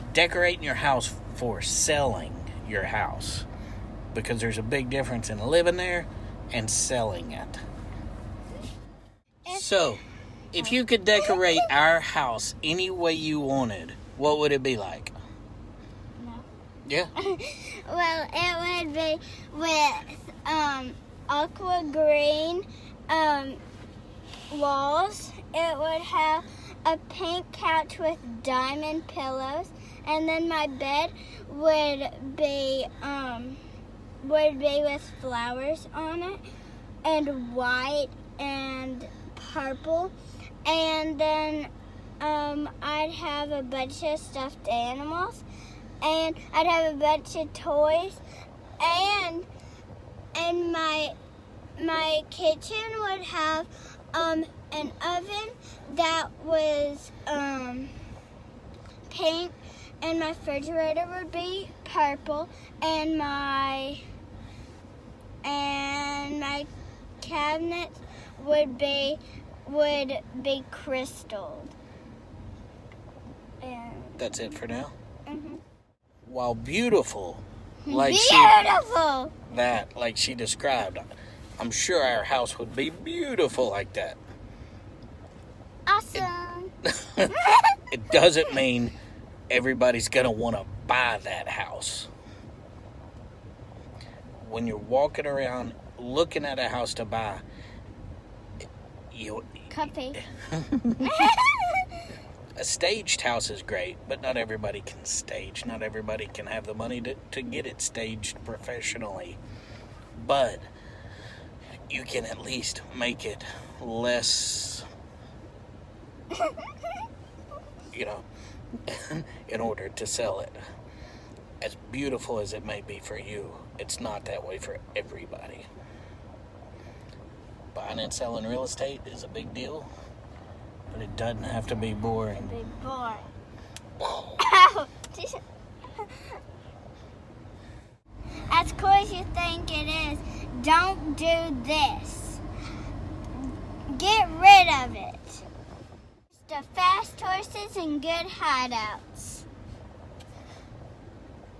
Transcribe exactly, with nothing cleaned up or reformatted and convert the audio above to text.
decorating your house for selling your house. Because there's a big difference in living there and selling it. So, if you could decorate our house any way you wanted, what would it be like? No. Yeah? Well, it would be with um, aqua green um, walls. It would have a pink couch with diamond pillows. And then my bed would be um, would be with flowers on it, and white and purple. And then um, I'd have a bunch of stuffed animals, and I'd have a bunch of toys, and and my my kitchen would have um, an oven that was um, pink, and my refrigerator would be purple, and my and my cabinet would be would be crystalled. And That's it for now? Mm-hmm. While beautiful, like beautiful. she that like she described, I'm sure our house would be beautiful like that. Awesome. It, it doesn't mean everybody's gonna want to buy that house. When you're walking around looking at a house to buy, you Copy. a staged house is great, but not everybody can stage. Not everybody can have the money to, to get it staged professionally. But you can at least make it less, you know, in order to sell it. As beautiful as it may be for you, it's not that way for everybody. Buying and selling real estate is a big deal, but it doesn't have to be boring. Be boring. As cool as you think it is, don't do this. Get rid of it. The fast horses and good hideouts.